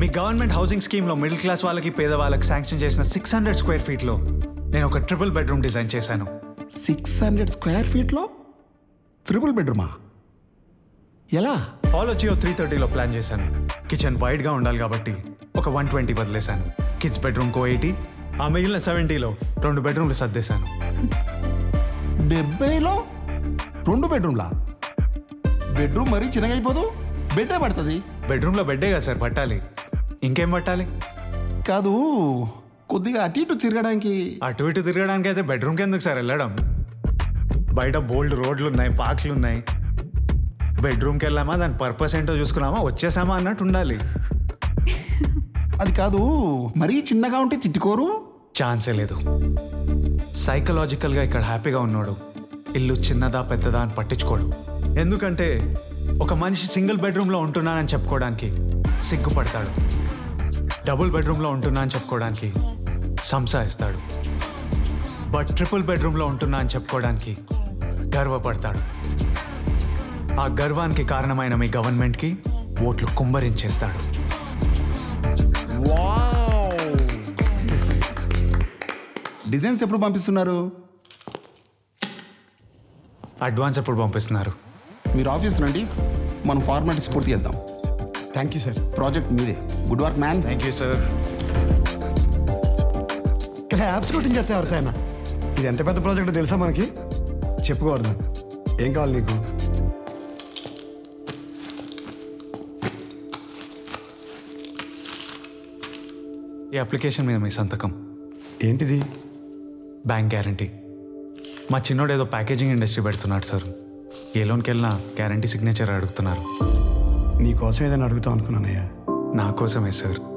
మీ government housing స్కీమ్లో middle class వాళ్ళకి పేదవాళ్ళకి శాంక్షన్ చేసిన 600 స్క్వేర్ ఫీట్లో నేను ఒక ట్రిపుల్ బెడ్రూమ్ డిజైన్ చేశాను. 600 స్క్వేర్ ఫీట్లో ట్రిపుల్ బెడ్రూమా? ఎలా? హాల్ వచ్చి 330లో ప్లాన్ చేశాను. కిచెన్ వైడ్గా ఉండాలి కాబట్టి ఒక 120 వదిలేశాను. కిడ్స్ బెడ్రూమ్కో 80, ఆ మిగిలిన 70లో 2 బెడ్రూమ్లు సర్దేశాను. 70లో 2 బెడ్రూమ్లా? బెడ్రూమ్ మరీ చిన్నగా అయిపోదు, బెడ్డే పడుతుంది. బెడ్రూమ్లో బెడ్డే కదా సార్ పట్టాలి, ఇంకేం పట్టాలి? కాదు, కొద్దిగా అటు ఇటు తిరగడానికి. అటు ఇటు తిరగడానికి అయితే బెడ్రూమ్కి ఎందుకు సార్ వెళ్ళడం? బయట బోల్డ్ రోడ్లు ఉన్నాయి, పార్క్లు ఉన్నాయి. బెడ్రూమ్కి వెళ్ళామా, దాని పర్పస్ ఏంటో చూసుకున్నామా, వచ్చేసామా అన్నట్టు ఉండాలి. అది కాదు, మరీ చిన్నగా ఉంటే తిట్టుకోరు? ఛాన్సే లేదు. సైకలాజికల్గా ఇక్కడ హ్యాపీగా ఉన్నాడు, ఇల్లు చిన్నదా పెద్దదా అని పట్టించుకోడు. ఎందుకంటే ఒక మనిషి సింగిల్ బెడ్రూమ్లో ఉంటున్నానని చెప్పుకోవడానికి సిగ్గుపడతాడు, డబుల్ బెడ్రూమ్లో ఉంటున్నా అని చెప్పుకోవడానికి సంసారిస్తాడు, బట్ ట్రిపుల్ బెడ్రూమ్లో ఉంటున్నా అని చెప్పుకోవడానికి గర్వపడతాడు. ఆ గర్వానికి కారణమైన మీ గవర్నమెంట్కి ఓట్లు కుమ్మరించేస్తాడు. డిజైన్స్ ఎప్పుడు పంపిస్తున్నారు? అడ్వాన్స్ ఎప్పుడు పంపిస్తున్నారు? మీరు ఆఫీస్ రండి, మనం ఫార్మాలిటీస్ పూర్తి చేద్దాం. Thank you sir. ప్రాజెక్ట్ మీదే. Good work man. Thank you sir. Apps కొట్టించేస్తే ఎవరికైనా. ఇది ఎంత పెద్ద ప్రాజెక్ట్ తెలుసా మనకి? చెప్పుకోవద్దు. ఏం కావాలి నీకు? ఈ అప్లికేషన్ మీద మీ సంతకం. ఏంటిది? Bank guarantee. మా చిన్నోడు ఏదో ప్యాకేజింగ్ ఇండస్ట్రీ పెడుతున్నాడు సార్. ఏ లోన్కి వెళ్ళినా గ్యారంటీ సిగ్నేచర్ అడుగుతున్నారు. నీ కోసం ఏదైనా అడుగుతాం అనుకున్నానయ్యా. నా కోసమే సార్.